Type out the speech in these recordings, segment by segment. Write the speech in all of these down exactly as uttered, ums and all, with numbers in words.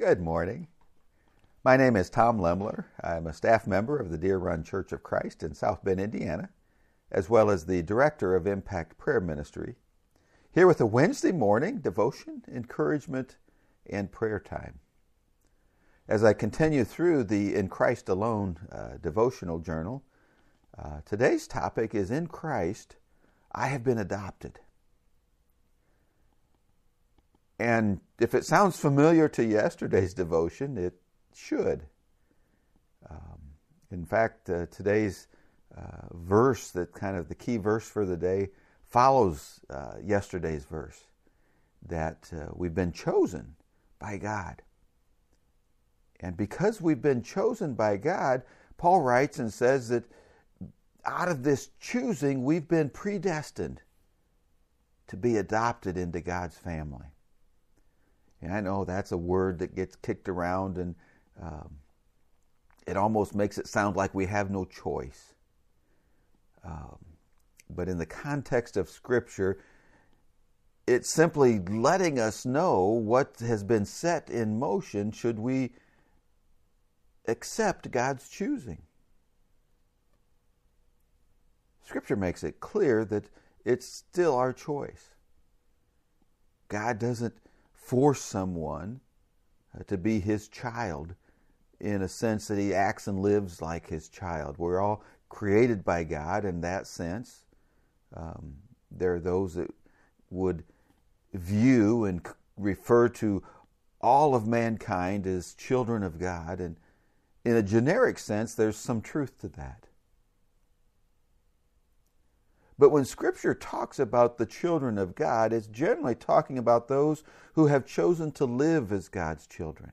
Good morning. My name is Tom Lemler. I'm a staff member of the Deer Run Church of Christ in South Bend, Indiana, as well as the director of Impact Prayer Ministry, here with a Wednesday morning devotion, encouragement, and prayer time. As I continue through the In Christ Alone uh, devotional journal, uh, today's topic is In Christ, I have been adopted. And if it sounds familiar to yesterday's devotion, it should. Um, in fact, uh, today's uh, verse, that kind of the key verse for the day, follows uh, yesterday's verse, that uh, we've been chosen by God. And because we've been chosen by God, Paul writes and says that out of this choosing, we've been predestined to be adopted into God's family. And I know that's a word that gets kicked around, and um, it almost makes it sound like we have no choice. Um, but in the context of Scripture, it's simply letting us know what has been set in motion should we accept God's choosing. Scripture makes it clear that it's still our choice. God doesn't force someone uh, to be his child in a sense that he acts and lives like his child. We're all created by God in that sense. Um, there are those that would view and c- refer to all of mankind as children of God, and in a generic sense, there's some truth to that. But when Scripture talks about the children of God, it's generally talking about those who have chosen to live as God's children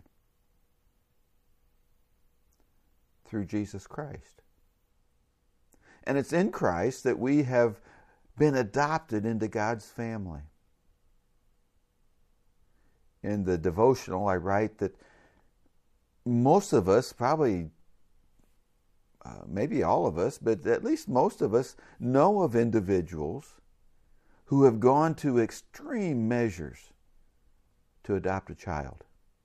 through Jesus Christ. And it's in Christ that we have been adopted into God's family. In the devotional, I write that most of us, probably Uh, maybe all of us, but at least most of us know of individuals who have gone to extreme measures to adopt a child.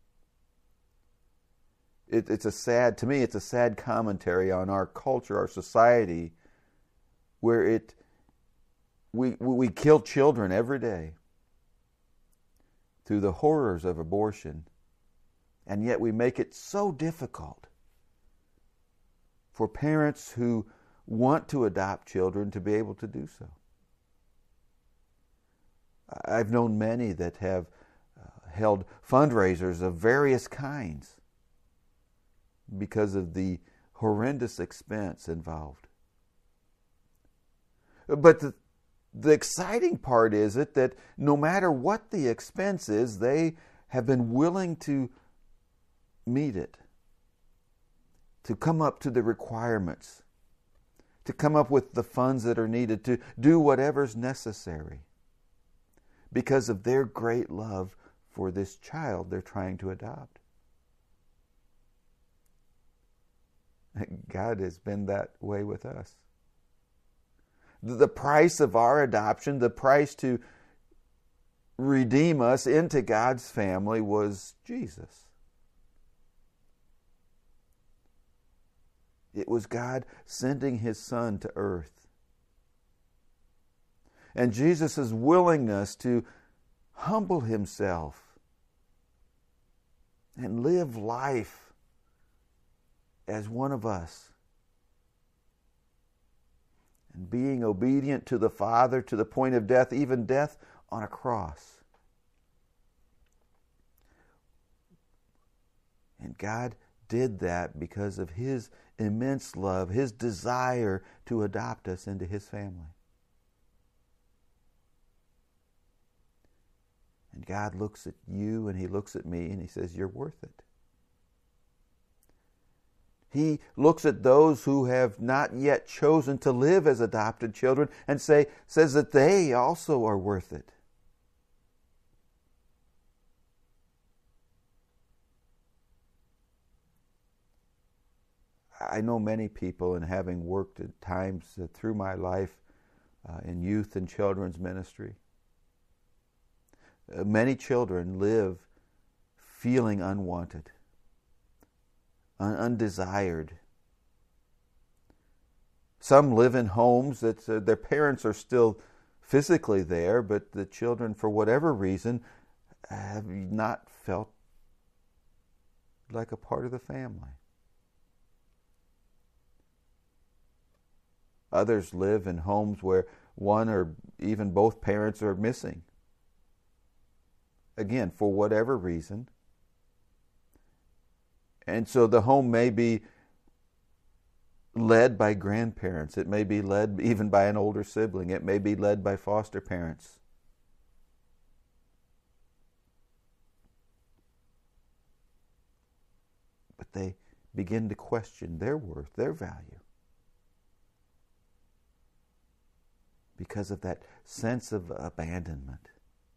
It, it's a sad, to me, it's a sad commentary on our culture, our society, where it we we kill children every day through the horrors of abortion, and yet we make it so difficult for parents who want to adopt children to be able to do so. I've known many that have uh, held fundraisers of various kinds because of the horrendous expense involved. But the, the exciting part is it that no matter what the expense is, they have been willing to meet it, to come up to the requirements, to come up with the funds that are needed, to do whatever's necessary because of their great love for this child they're trying to adopt. God has been that way with us. The price of our adoption, the price to redeem us into God's family was Jesus. It was God sending his Son to earth. And Jesus' willingness to humble himself and live life as one of us, and being obedient to the Father to the point of death, even death on a cross. And God did that because of his immense love, his desire to adopt us into his family. And God looks at you and he looks at me and he says, you're worth it. He looks at those who have not yet chosen to live as adopted children and say, says that they also are worth it. I know many people, and having worked at times through my life uh, in youth and children's ministry, uh, many children live feeling unwanted, un- undesired. Some live in homes that uh, their parents are still physically there, but the children, for whatever reason, have not felt like a part of the family. Others live in homes where one or even both parents are missing. Again, for whatever reason. And so the home may be led by grandparents. It may be led even by an older sibling. It may be led by foster parents. But they begin to question their worth, their value, because of that sense of abandonment.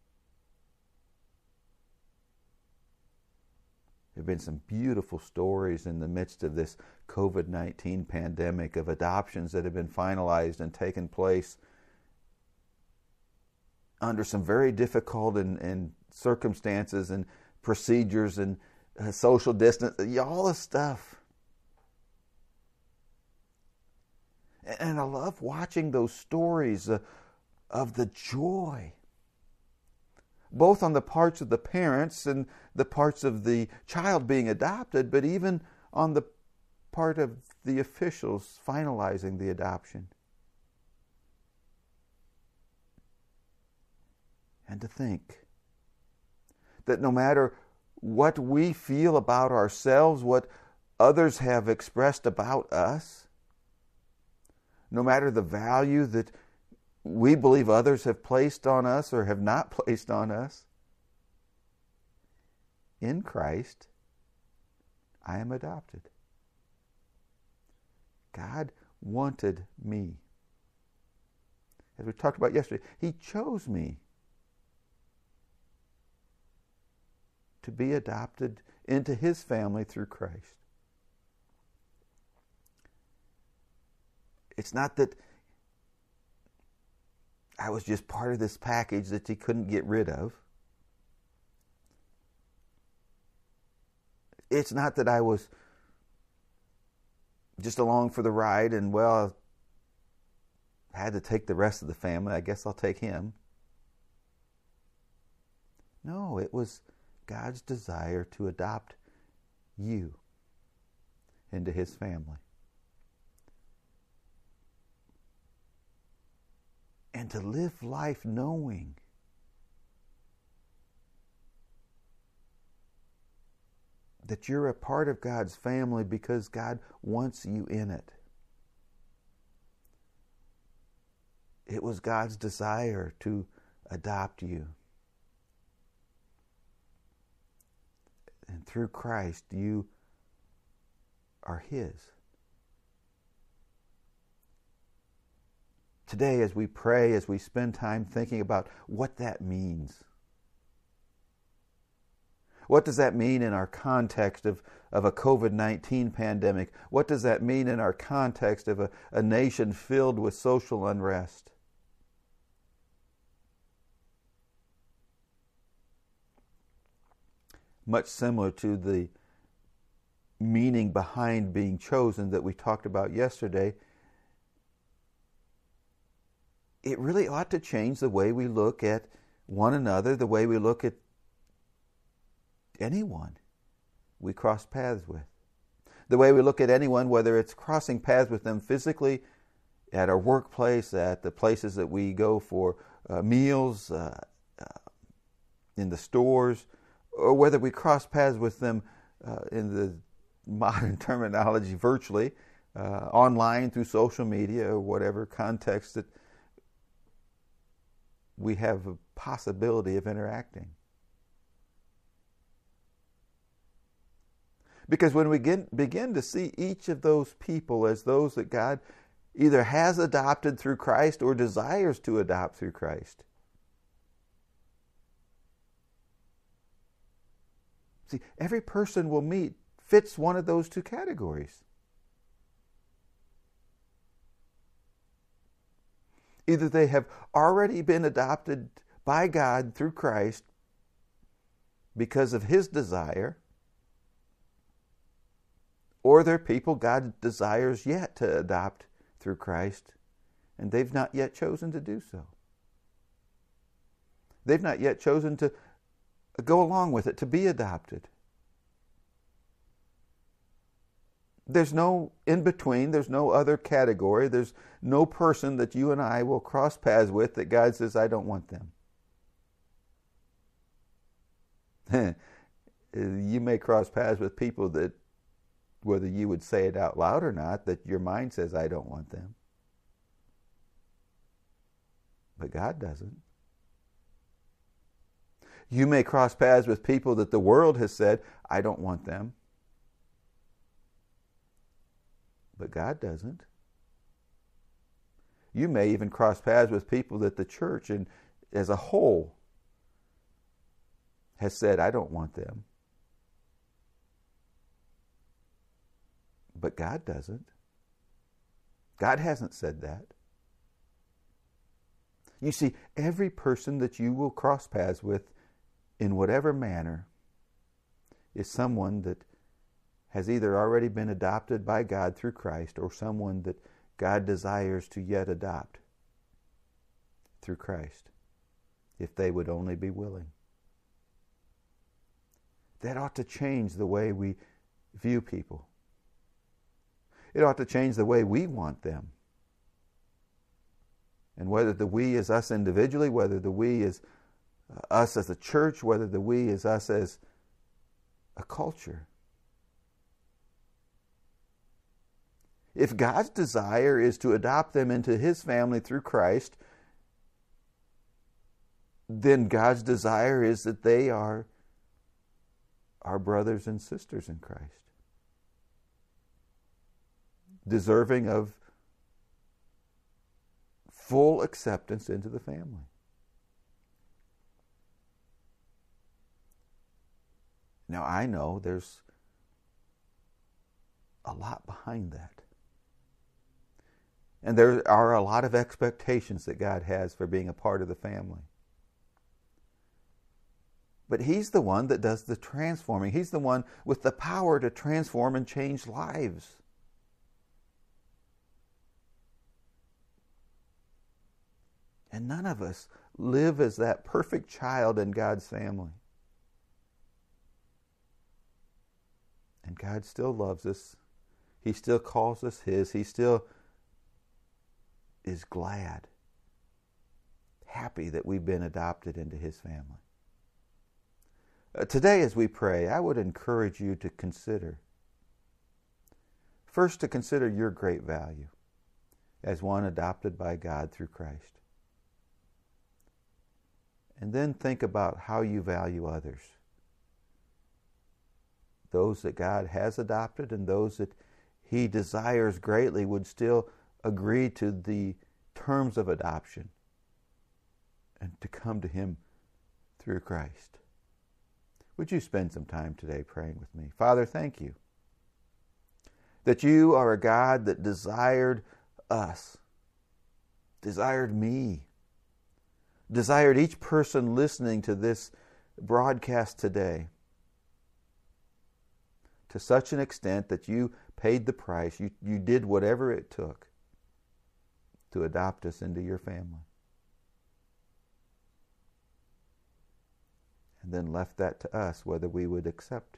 There have been some beautiful stories in the midst of this covid nineteen pandemic of adoptions that have been finalized and taken place under some very difficult and, and circumstances and procedures and uh, social distance, all this stuff. And I love watching those stories uh, of the joy, both on the parts of the parents and the parts of the child being adopted, but even on the part of the officials finalizing the adoption. And to think that no matter what we feel about ourselves, what others have expressed about us, no matter the value that we believe others have placed on us or have not placed on us, in Christ, I am adopted. God wanted me. As we talked about yesterday, He chose me to be adopted into His family through Christ. It's not that I was just part of this package that He couldn't get rid of. It's not that I was just along for the ride and, well, I had to take the rest of the family. I guess I'll take him. No, it was God's desire to adopt you into His family. And to live life knowing that you're a part of God's family because God wants you in it. It was God's desire to adopt you. And through Christ, you are His. Today, as we pray, as we spend time thinking about what that means, what does that mean in our context of, of a covid nineteen pandemic? What does that mean in our context of a, a nation filled with social unrest? Much similar to the meaning behind being chosen that we talked about yesterday, it really ought to change the way we look at one another, the way we look at anyone we cross paths with. The way we look at anyone, whether it's crossing paths with them physically, at our workplace, at the places that we go for uh, meals, uh, uh, in the stores, or whether we cross paths with them uh, in the modern terminology virtually, uh, online through social media or whatever context that we have a possibility of interacting. Because when we get, begin to see each of those people as those that God either has adopted through Christ or desires to adopt through Christ. See, every person we'll meet fits one of those two categories. Either they have already been adopted by God through Christ because of His desire, or they're people God desires yet to adopt through Christ, and they've not yet chosen to do so. They've not yet chosen to go along with it, to be adopted. There's no in-between. There's no other category. There's no person that you and I will cross paths with that God says, I don't want them. You may cross paths with people that, whether you would say it out loud or not, that your mind says, I don't want them. But God doesn't. You may cross paths with people that the world has said, I don't want them. But God doesn't. You may even cross paths with people that the church and as a whole has said, I don't want them. But God doesn't. God hasn't said that. You see, every person that you will cross paths with in whatever manner is someone that has either already been adopted by God through Christ or someone that God desires to yet adopt through Christ, if they would only be willing. That ought to change the way we view people. It ought to change the way we want them. And whether the we is us individually, whether the we is us as a church, whether the we is us as a culture. If God's desire is to adopt them into His family through Christ, then God's desire is that they are our brothers and sisters in Christ, deserving of full acceptance into the family. Now, I know there's a lot behind that. And there are a lot of expectations that God has for being a part of the family. But He's the one that does the transforming. He's the one with the power to transform and change lives. And none of us live as that perfect child in God's family. And God still loves us. He still calls us His. He still is glad, happy that we've been adopted into His family. Uh, today as we pray, I would encourage you to consider, first to consider your great value as one adopted by God through Christ. And then think about how you value others. Those that God has adopted and those that He desires greatly would still agree to the terms of adoption and to come to Him through Christ. Would you spend some time today praying with me? Father, thank you that you are a God that desired us, desired me, desired each person listening to this broadcast today to such an extent that you paid the price, you, you did whatever it took to adopt us into your family. And then left that to us whether we would accept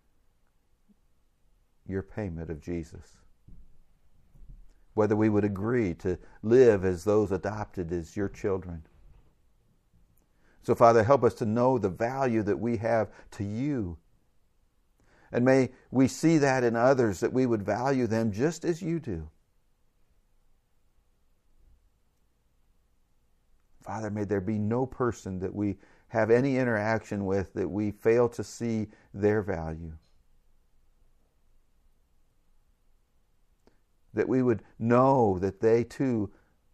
your payment of Jesus. Whether we would agree to live as those adopted as your children. So, Father, help us to know the value that we have to you. And may we see that in others, that we would value them just as you do. Father, may there be no person that we have any interaction with that we fail to see their value. That we would know that they too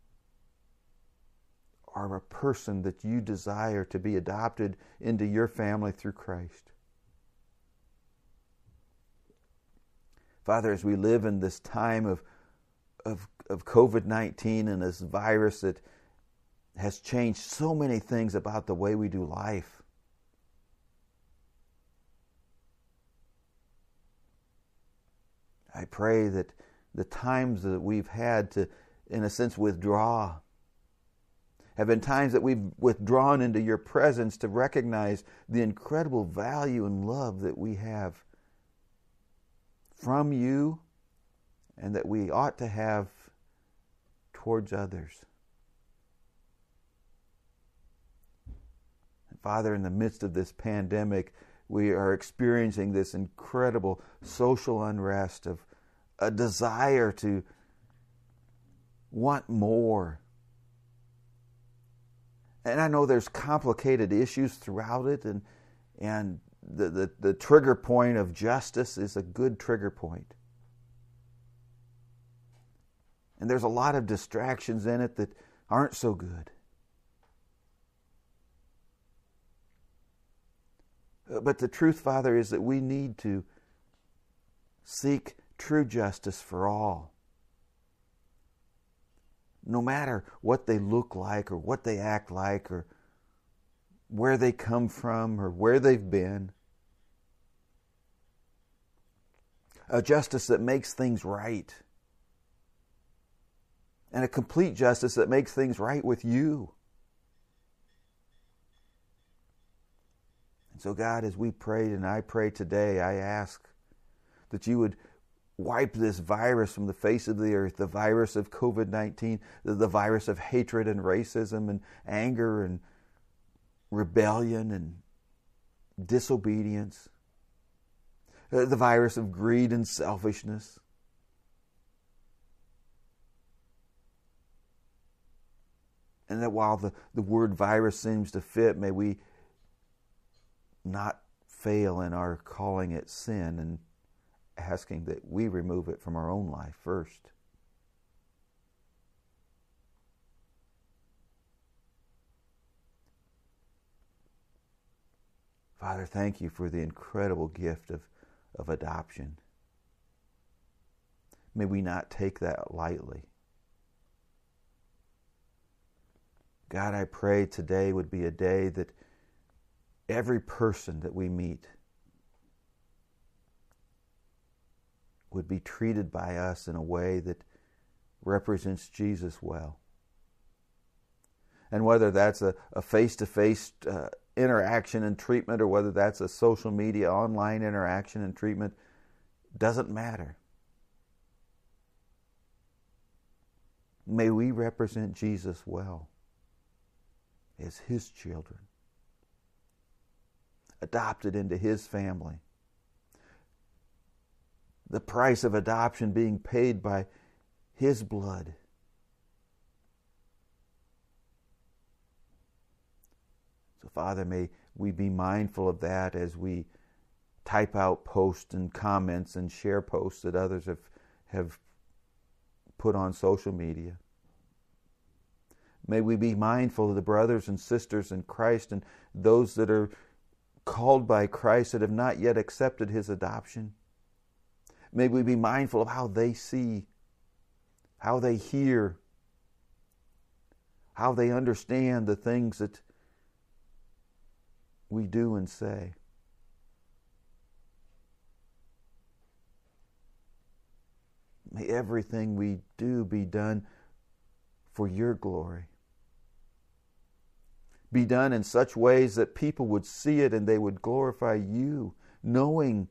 are a person that you desire to be adopted into your family through Christ. Father, as we live in this time of, of, of covid nineteen and this virus that has changed so many things about the way we do life. I pray that the times that we've had to, in a sense, withdraw have been times that we've withdrawn into your presence to recognize the incredible value and love that we have from you and that we ought to have towards others. And Father, in the midst of this pandemic, we are experiencing this incredible social unrest of a desire to want more. And I know there's complicated issues throughout it, and and the, the, the trigger point of justice is a good trigger point. And there's a lot of distractions in it that aren't so good. But the truth, Father, is that we need to seek true justice for all. No matter what they look like or what they act like or where they come from or where they've been. A justice that makes things right. And a complete justice that makes things right with you. And so God, as we prayed and I pray today, I ask that you would wipe this virus from the face of the earth, the virus of covid nineteen, the, the virus of hatred and racism and anger and rebellion and disobedience, uh, the virus of greed and selfishness. And that while the, the word virus seems to fit, may we not fail in our calling it sin and asking that we remove it from our own life first. Father, thank you for the incredible gift of, of adoption. May we not take that lightly. God, I pray today would be a day that every person that we meet would be treated by us in a way that represents Jesus well. And whether that's a, a face-to-face uh, interaction and treatment or whether that's a social media online interaction and treatment, doesn't matter. May we represent Jesus well as His children, adopted into His family. The price of adoption being paid by His blood. So, Father, may we be mindful of that as we type out posts and comments and share posts that others have, have put on social media. May we be mindful of the brothers and sisters in Christ and those that are called by Christ that have not yet accepted His adoption. May we be mindful of how they see, how they hear, how they understand the things that we do and say. May everything we do be done for your glory. Be done in such ways that people would see it and they would glorify you, knowing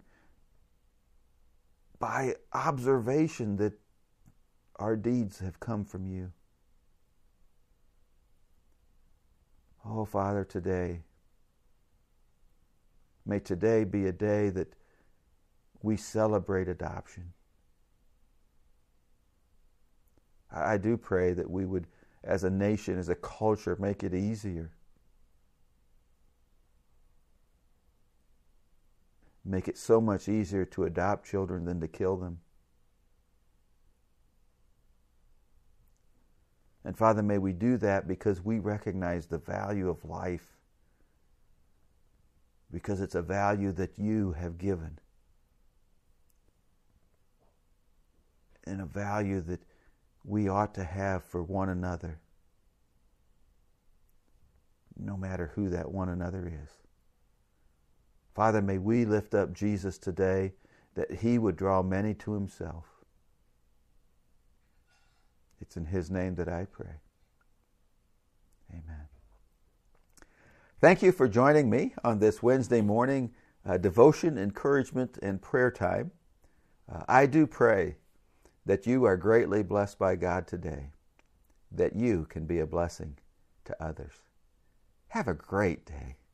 by observation that our deeds have come from you. Oh, Father, today, may today be a day that we celebrate adoption. I do pray that we would, as a nation, as a culture, make it easier. Make it so much easier to adopt children than to kill them. And Father, may we do that because we recognize the value of life, because it's a value that you have given, and a value that we ought to have for one another, no matter who that one another is. Father, may we lift up Jesus today, that he would draw many to himself. It's in his name that I pray. Amen. Thank you for joining me on this Wednesday morning uh, devotion, encouragement, and prayer time. Uh, I do pray that you are greatly blessed by God today, that you can be a blessing to others. Have a great day.